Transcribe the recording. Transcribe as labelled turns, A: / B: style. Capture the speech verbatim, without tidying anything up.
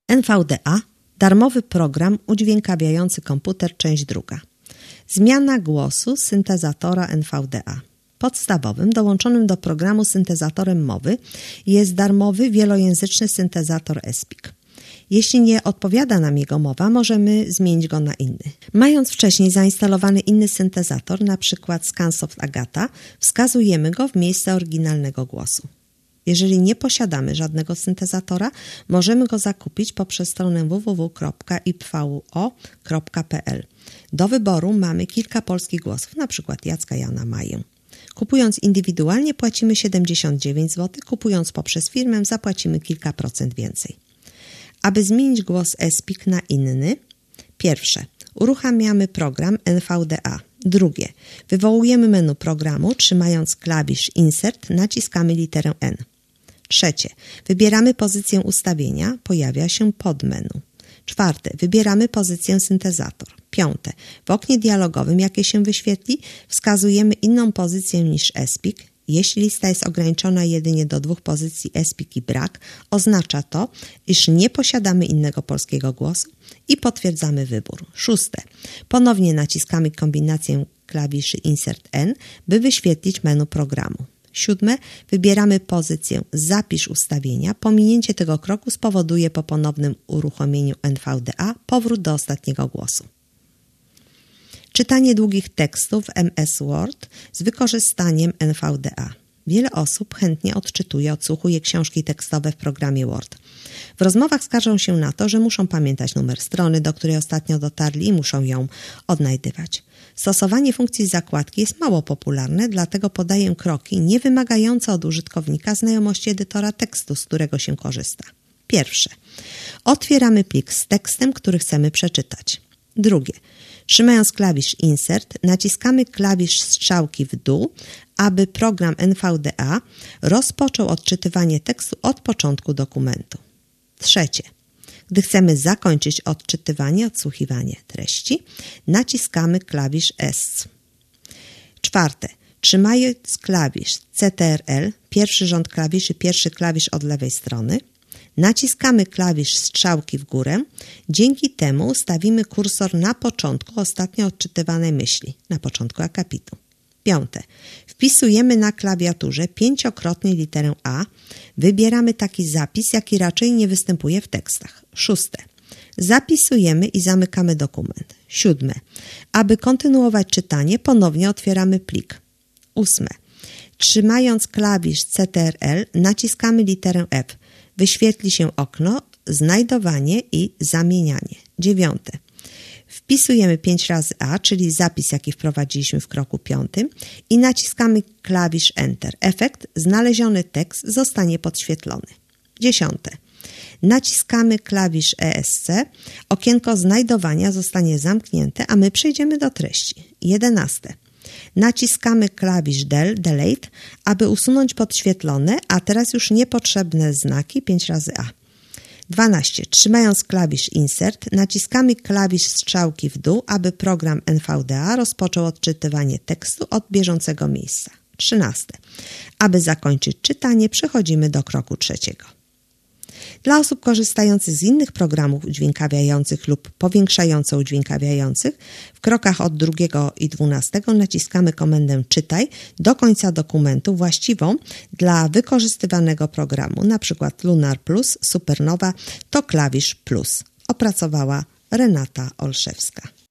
A: N V D A, darmowy program udźwiękawiający komputer, część druga. Zmiana głosu syntezatora N V D A. Podstawowym, dołączonym do programu syntezatorem mowy jest darmowy, wielojęzyczny syntezator E S P I C. Jeśli nie odpowiada nam jego mowa, możemy zmienić go na inny. Mając wcześniej zainstalowany inny syntezator, np. Scansoft Agata, wskazujemy go w miejsce oryginalnego głosu. Jeżeli nie posiadamy żadnego syntezatora, możemy go zakupić poprzez stronę w w w kropka i p v o kropka p l. Do wyboru mamy kilka polskich głosów, np. Jacka, Jana, Maję. Kupując indywidualnie płacimy siedemdziesiąt dziewięć złotych, kupując poprzez firmę zapłacimy kilka procent więcej. Aby zmienić głos E S P I C na inny, pierwsze, uruchamiamy program N V D A. Drugie, wywołujemy menu programu, trzymając klawisz Insert, naciskamy literę N. Trzecie, wybieramy pozycję ustawienia, pojawia się podmenu. Czwarte, wybieramy pozycję syntezator. Piąte, w oknie dialogowym, jakie się wyświetli, wskazujemy inną pozycję niż E S P I C. Jeśli lista jest ograniczona jedynie do dwóch pozycji E S P I C i brak, oznacza to, iż nie posiadamy innego polskiego głosu i potwierdzamy wybór. Szóste, ponownie naciskamy kombinację klawiszy Insert N, by wyświetlić menu programu. Siódme, wybieramy pozycję Zapisz ustawienia. Pominięcie tego kroku spowoduje po ponownym uruchomieniu N V D A powrót do ostatniego głosu. Czytanie długich tekstów M S Word z wykorzystaniem N V D A. Wiele osób chętnie odczytuje, odsłuchuje książki tekstowe w programie Word. W rozmowach skarżą się na to, że muszą pamiętać numer strony, do której ostatnio dotarli i muszą ją odnajdywać. Stosowanie funkcji zakładki jest mało popularne, dlatego podaję kroki nie wymagające od użytkownika znajomości edytora tekstu, z którego się korzysta. Pierwsze. Otwieramy plik z tekstem, który chcemy przeczytać. Drugie. Trzymając klawisz Insert, naciskamy klawisz strzałki w dół, aby program N V D A rozpoczął odczytywanie tekstu od początku dokumentu. Trzecie. Gdy chcemy zakończyć odczytywanie, odsłuchiwanie treści, naciskamy klawisz S. Czwarte. Trzymając klawisz C T R L, pierwszy rząd klawiszy, pierwszy klawisz od lewej strony, naciskamy klawisz strzałki w górę. Dzięki temu ustawimy kursor na początku ostatnio odczytywanej myśli, na początku akapitu. Piąte. Wpisujemy na klawiaturze pięciokrotnie literę A. Wybieramy taki zapis, jaki raczej nie występuje w tekstach. Szóste. Zapisujemy i zamykamy dokument. Siódme. Aby kontynuować czytanie, ponownie otwieramy plik. Ósme. Trzymając klawisz C T R L, naciskamy literę F. Wyświetli się okno Znajdowanie i zamienianie. Dziewiąte. Wpisujemy pięć razy A, czyli zapis, jaki wprowadziliśmy w kroku piątym i naciskamy klawisz Enter. Efekt, znaleziony tekst zostanie podświetlony. Dziesiąte. Naciskamy klawisz E S C, okienko znajdowania zostanie zamknięte, a my przejdziemy do treści. Jedenaste. Naciskamy klawisz Del, Delete, aby usunąć podświetlone, a teraz już niepotrzebne znaki, pięć razy A. dwanaście. Trzymając klawisz Insert, naciskamy klawisz strzałki w dół, aby program N V D A rozpoczął odczytywanie tekstu od bieżącego miejsca. trzynaście. Aby zakończyć czytanie, przechodzimy do kroku trzeciego. Dla osób korzystających z innych programów udźwiękawiających lub powiększająco udźwiękawiających, w krokach od drugiego i dwunastego naciskamy komendę Czytaj do końca dokumentu właściwą dla wykorzystywanego programu, np. Lunar Plus, Supernowa to klawisz plus. Opracowała Renata Olszewska.